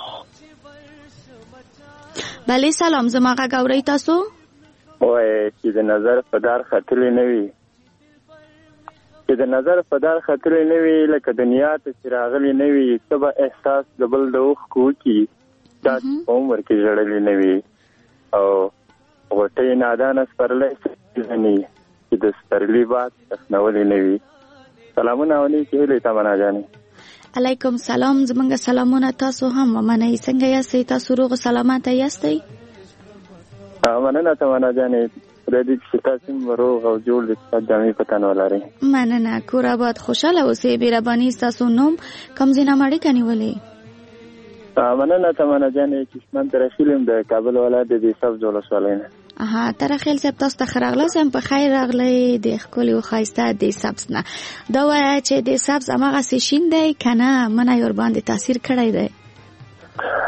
بله سلام زما غږ اورئ تاسو؟ وای چې د نظر په دار خطرې نه وي چې د نظر په دار خطرې نه وي لکه دنیا ته چې راغلي نه وي ته به احساس د بل د اوښکو وکړي دا عمر کې ژړلې نه وي او غوټۍ نادانه سپرلی ځنې چې د سپرلي باد تخنولې نه وي. سلامونه علیکم هیله تمنا جانې. علیکم سلام زمونږ سلامونه تاسو هم ومنئ. څنګه یاستئ تاسو روغ سلامت یاستئ؟ مننه تمنا جانې خدای دې چې تاسو روغ او جوړ دې جامې پتن ولرئ. مننه کور آباد خوشاله اوسئ. بیربانی تاسو نوم کوم ځای نه مړی کنیولې؟ مننه تمنا جانې چې من تر فلم د کابل ولایت د سبز ولسوالۍ نه. تر خیل صاحب تاسو ته خراغله سم په خیر راغلی د خپل او خایسته د سبز نه دا وای چې د سبز هغه سشین دی کنه منه ور باندې تاثیر کړی دی.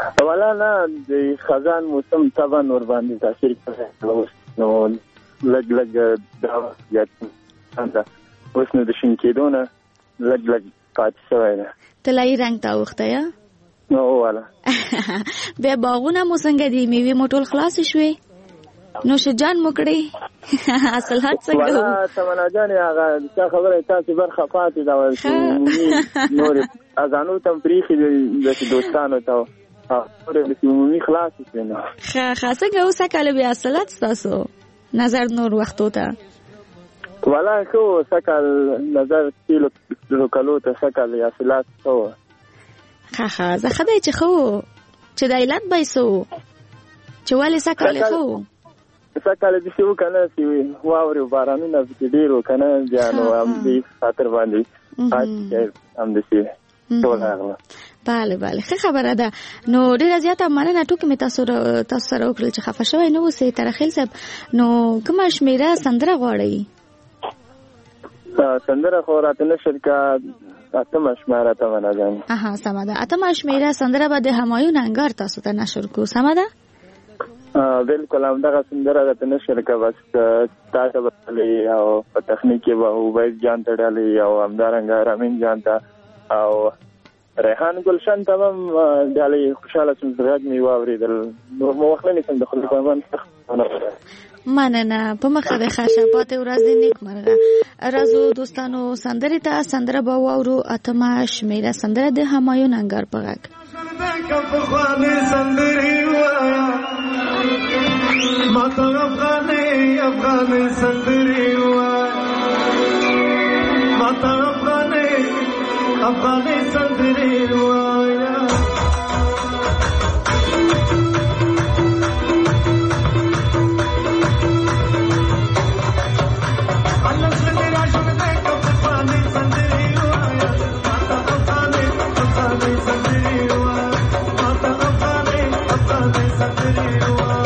ولا نه د خزان موسم طبعا ور باندې تاثیر کوي نو لګ دا یاته اوس نو د شین کېدو نه لګ پاتې شوی ده طلایي رنګ ته اوښته یا نو والا بیا باغونه مو څنګه دي میوې مو ټول خلاص شوې نو شجان مو کړې اصل هات څنګه ولا تمنا جان هغه څه خبره تاسو برخه پاتې دا نور اذانو تم پریخي د دوستانو ته اوره د عمومي خلاص شي نو خاصه اوسه کله بیا اصلات تاسو نظر نور وختو ته ولا کو سکل نظر کیلو کلو ته سکل یا اصلات تو زه خدای چې خو چې د علت بایسو چې والي سکل خو سکل دې شو کنه چې واوري بارانونه ډیرو کنه ځانو هم دې خاطر باندې هم دې ټول هغه بله ښه خبره ده نو ډیره زیاته مننه ټوکې مې تاسو سره وکړل چې خفه شوی نه اوسئ ترخیل صاحب نو کومه شمیره سندره غواړئ سندره خو راته نشر کا اتمه شمیره ته نه ځم سمه ده اتمه شمیره سندره به د همایون انګار تاسو ته نشر کو سمه ده بالکل همدغه سندره راته نشر کا بس تاسو به او په تخنیک کې به وبایز جان تړلې او همدارنګ رامین جان ته او ریحان گلشن تمام ډالې خوشاله سم زړه می واوریدل نو مو وخلنی څنګه خپل کومن مننه په مخه د خشبات ورځ دې نیک مرغه راځو دوستانو سندره ته سندره به واورو اتمه شمیره سندره د همایون انګار په غږ ماته افغاني سندري ماته افغاني سندري وایا الله سندري راځم دې افغاني سندري وایا ماته افغاني سندري وایا ماته افغاني سندري وایا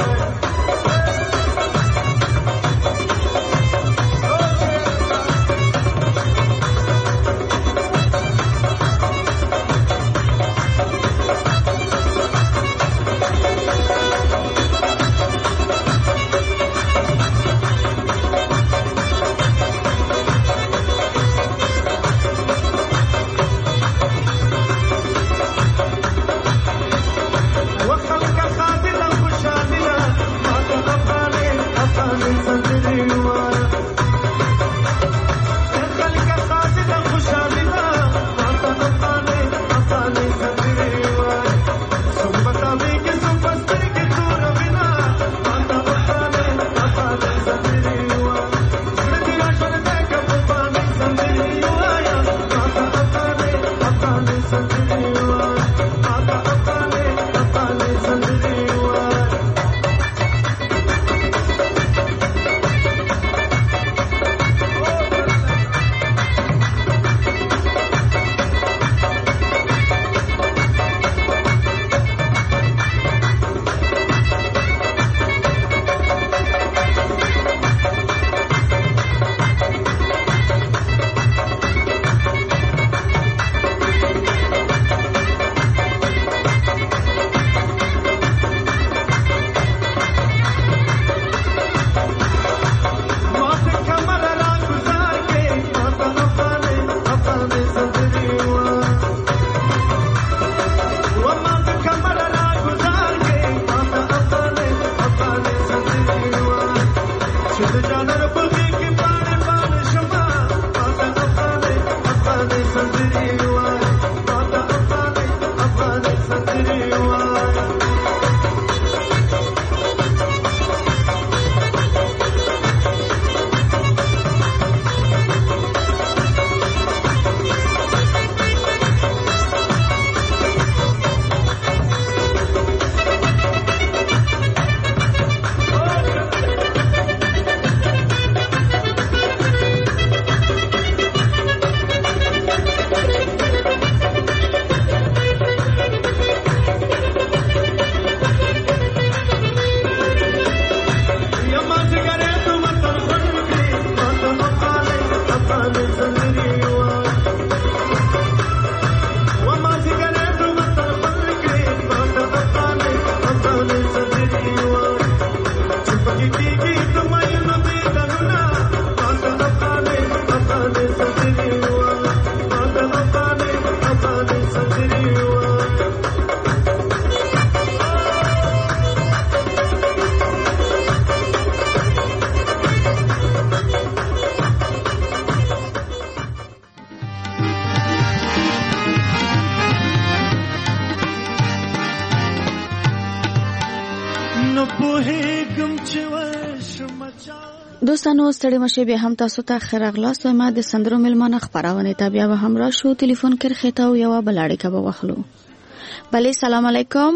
دوستانو ستړي مشه بیا هم تاسو ته خیر اغلاس و ما د سندرو ملمانه خبرونه ته بیا هم را شو ټلیفون کړ خته او یو بلاړی کا به وخلو بله سلام علیکم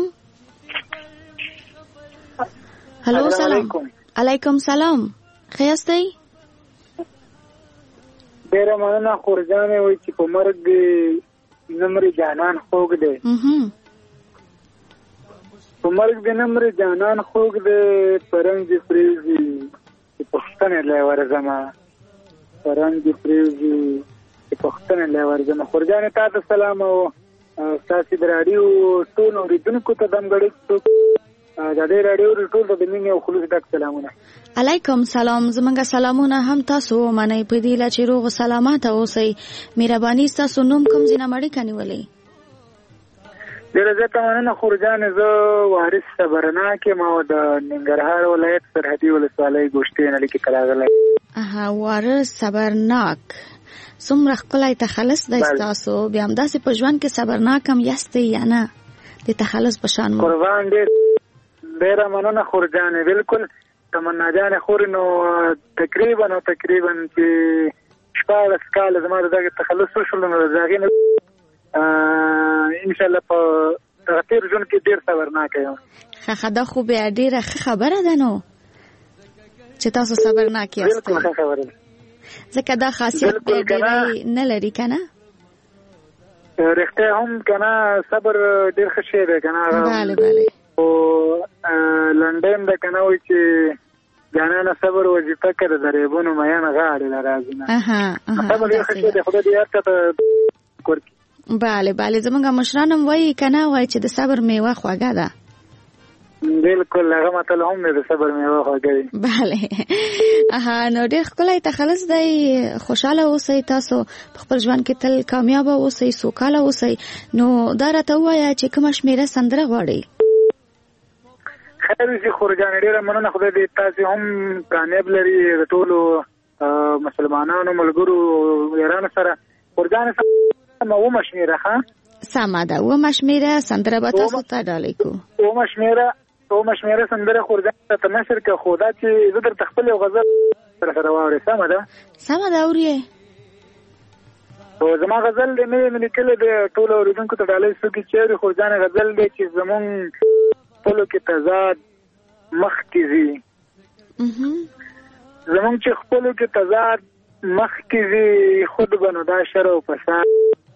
هلو سلام علیکم سلام خیاستی ډیره مننه خورجانې وای چې په مرګ نمر جانان خوګ دی په مرګ د نمر جانان خوګ دی پرنګ فریزي پښتنه لورزما پرنګ فریزي پښتنه لورزما خورجانې تاسو سلام او تاسو د رادیو ټول اوریدونکو ته دمګړې د دې رادیو ټول د مینې او خلوص ډک سلامونه علیکم سلام زمونږ سلامونه هم تاسو منئ په دې لا چې روغ سلامات اوسئ مهرباني تاسو نوم کوم ځای نه مړی کنيولې ډیره زیاته مننه خورجانې زه وارث صبرناک یم او د ننګرهار ولایت سرحدي ولسوالۍ ګوشتې نه لیکي راغلی وارث صبرناک څومره ښکلی تخلص دی ستاسو بیا همداسې په ژوند کې صبرناک هم یاستئ یا نه د تخلص په شان قربان ډیره مننه خورجانې بالکل تمنا جانې خورې نو تقریبا چې 14 کال زما دغه تخلص وشول نو د هغې نه ان شاء الله په دغه تېر ژوند کې ډېر صبرناک یم ښه دا خو بیا ډېره ښه خبره ده نو چې تاسو صبرناک یاست بالکل ښه خبره ده ځکه دا خاصیت ډېری نه لري که نه رښتیا هم که نه صبر ډېر ښه شی دی که نه بله خو لنډیم ده که نه وایي چې جانانه صبر وظیفه که د دریبونو میانه غاړې له راځي نه صبر ډېر ښه شی دی خدای دې هر چا ته کور کړي بله زمونږ مشران هم وایي که نه وایي چې د صبر میوه خوږه ده بالکل هغه متل هم دی د صبر میوه خوږه دی بله نو ډېر ښکلی تخلص دی خوشحاله اوسئ تاسو په خپل ژوند کې تل کامیابه اوسئ سوکاله اوسئ نو دا راته ووایه چې کومه شمېره سندره غواړئ خیر وشي خورجانې ډېره مننه خدای دې تاسې هم کامیاب لري د ټولو مسلمانانو ملګرو یارانو سره خورجانې اومه شمېره ښه سمه ده اومه شمېره سندره به تاسو ته ډالۍ کړو اومه شمېره سندره خورجانې ته نشر کړه خو دا چې زه درته خپل یو غزل سره واورې سمه ده اورې او زما غزل دی مې لیکلی دی ټولو اورېدونکو ته ډالۍ څوکې چېرې خورجانې غزل دی چې زمونږ خپلو کې تضاد مخکې ځي زمونږ چې خپلو کې تضاد مخکې ځي خود به نو دا شر او فساد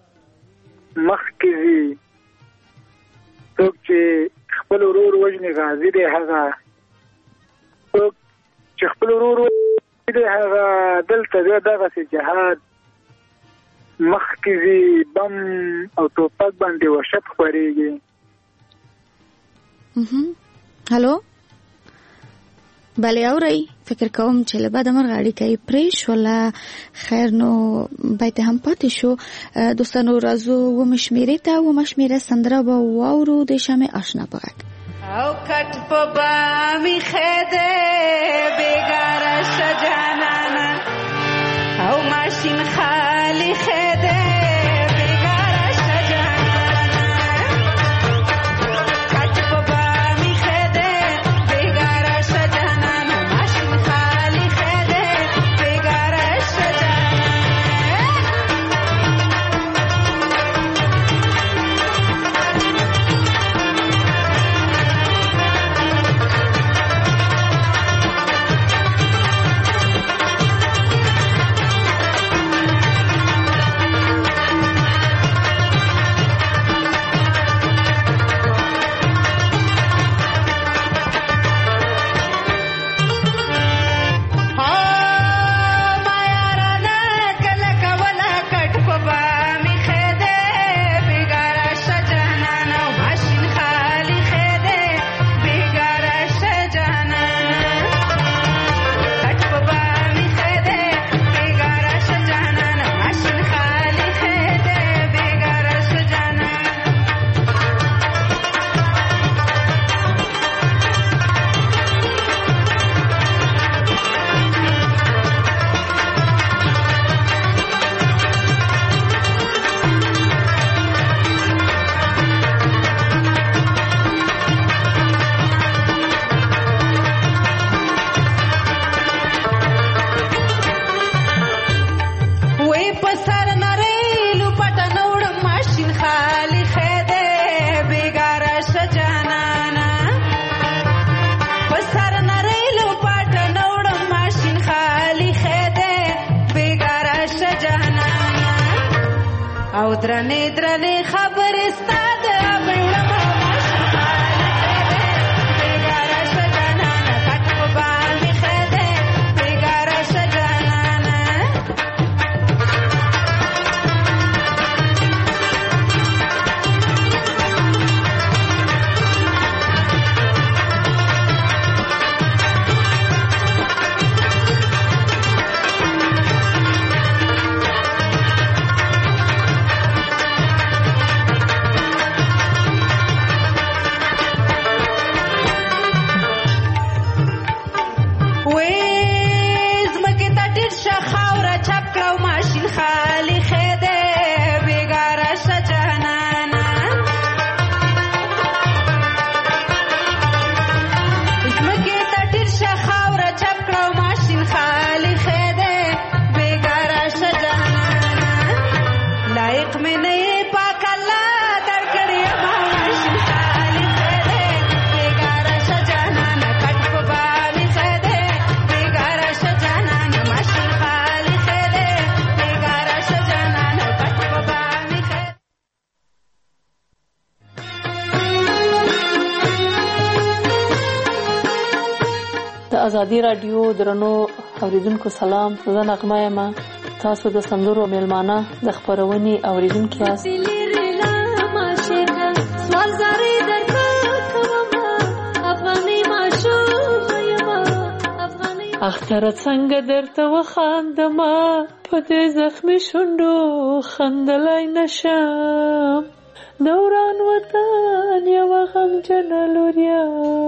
مخکې ځي څوک چې خپل ورور وژني غازي دی هغه څوک چې خپل ورور وژني دی هغه دلته دی دغسې جهاد مخکې ځي بم او ټوپک باندې وحشت خپرېږي هلو بله اورئ فکر کوم چې له بده مرغه اړیکه یې پرې شوله خیر نو باید هم پاتې شو دوستانو راځو اومه شمېرې ته اومه شمېره سندره به واورو د شمع اشنا په غږ او کټ په بامي خېده بیګاره شجانانا او ماشین خالی خېده پسر نریلو پټن وړم ماشین خالی خېده بیګاره شجانانا پسر نریلو پټن وړم ماشین خالی خېده بیګاره شجانانا او درنې درنې خبرې ستاده وړم ماشین خالی خېده بیګاره شجانانا کټ په باندې خېده بیګاره شجانانا ازادي رادیو درنو اوریدونکو سلام، زه نغمه یم. تاسو د سندرو میلمانه د خپرونې اوریدونکي یاست. اختر څنګه درته وخاندمه په دې زخمي شونډو خندلای نشم، دوران وطن یو غمجنه لوریا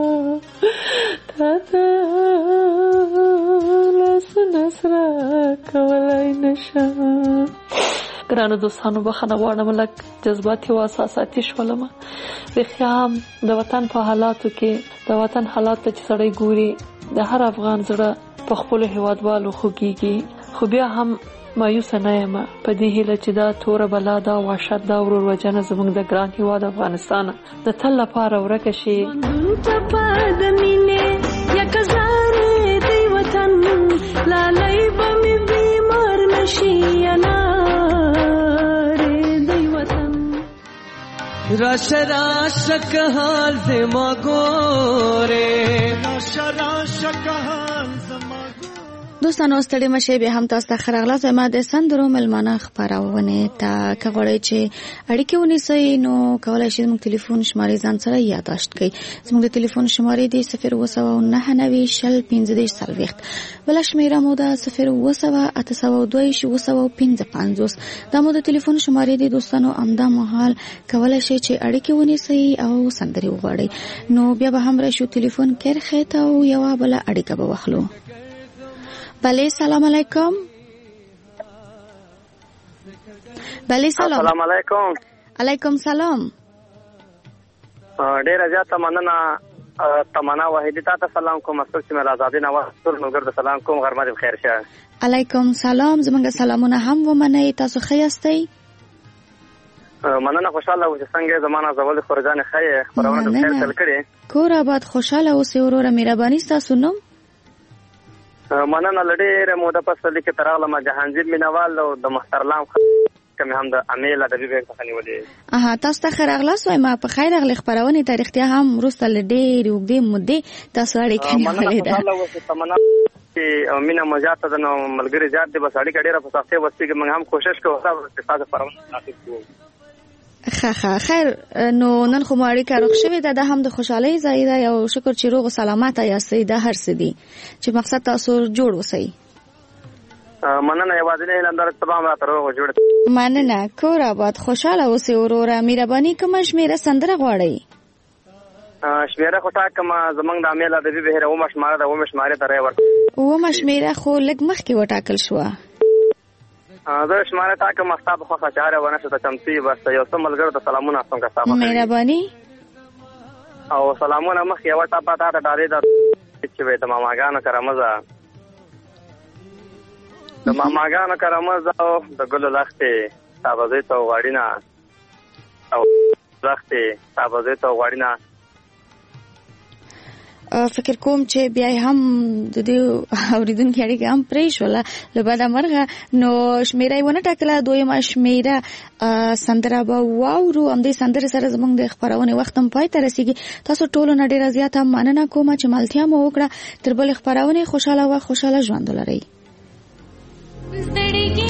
تاته لاسونه سره کولای نشم. ګرانو دوستانو بخښنه غواړم لږ جذباتي او احساساتي شولم. رښتیا هم د وطن په حالاتو کې د وطن حالات ته چې سړی ګوري د هر افغان زړه په خپلو هېوادوالو خوږېږي، خو بیا هم مایوسه نه یم په دې هیله چې دا توره بلا دا وحشت دا ورور وجنه زموږ د ګران هېواد افغانستان د تل لپاره ورکه شي. راشه راشه که حال زما ګوره، راشه راشه که حال زما دوستانو ستړي مشه به هم تاسو ته خراغله زما د سندرو ملمانه خبرونه ته کغړی چې اړیکه ونیسئ نو کولای شئ موږ ټلیفون شمارې ځان سره یاداشت کړئ. زموږ د ټلیفون شمارې دی 029901540 بل شمیره مو ده 020882255. دا مو د ټلیفون شمارې دی دوستانو. امدا مهال کولای شئ چې اړیکه ونیسئ او سندري وغواړئ نو بیا به هم راشو ټلیفون کرخه ته او یو بل اړیکه به واخلو. بله سلام علیکم. بله سلام. السلام علیکم. علیکم سلام. ډیر زیاته مننه. تمنا واحدی ته سلام کوم. اصل چې مې آزادی نواز ټول ملګر ته سلام کوم. غرمه دې بخیر شه. علیکم سلام. زمونږ سلامونه هم ومنئ. تاسو ښه یاستئ؟ مننه. خوشاله اوسئ. څنګه زمانہ زول خورجان خیر خبرونه بخیر تل کړي. کور آباد خوشاله اوسئ. وروره مهرباني ستاسو نوم؟ مننه. لډېره موده پس لیکه تراغله جهانزیب مینوال او د محترلام کمه هم د امیل ادبي بیگ څخه نیولې. تاسو ته خراغلاس وایم په خیر غل خبرونه تاریخته هم روسته لډېر وګدې مودې تاسو اړیکه نیولې ده. مننه. تمنا چې مینا مزاته د ملګری زیات دي بس اړیکه ډېره په سختي وسته کې موږ هم کوشش کوو چې تاسو پرونه نصیب کوو. خیر نو نن خو اړیکه روغ شوې ده. د هم د خوشحالۍ ځای ده. یو شکر چې روغ سلامت یاستئ. د هر څه دي چې مقصد تاسو جوړ وسی. مننه. یوازې نه اندر تمام را روغ جوړ. مننه. کور آباد خوشاله اوسئ. وروره مهرباني کوم شمیره سندره غواړئ؟ شمیره خو تا کوم زمنګ د امیل ادبي بهره و مشماره د و مشماره درې ور و مشمیره خو لګ مخ کې وټاکل شو. زه شماره تا کوم مستاب خو خچاره ونه شته چمتي بس یو څو ملګر د سلامونه استم کا صاحب مهرباني او سلامونه مخ یو تا پتا ته ډارې د چې وې د ماماګانو کرامزه د ماماګانو کرامز او د ګلو لختې تابازې ته غواړینا او لختې تابازې ته غواړینا. فکر کوم چې بیا هم د دې اوریدونکو اړیکه هم پرې شوله لبدا مرغه نو شمیره ونه ټاکله دویمه شمیره سندره به واورو. هم دې سندره سره زموږ د خبرونه وخت هم پای ته رسیږي. تاسو ټول نه ډیره زیاته مننه کوم چې ملتیا مو وکړه. تر بل خبرونه خوشاله ژوند ولرئ.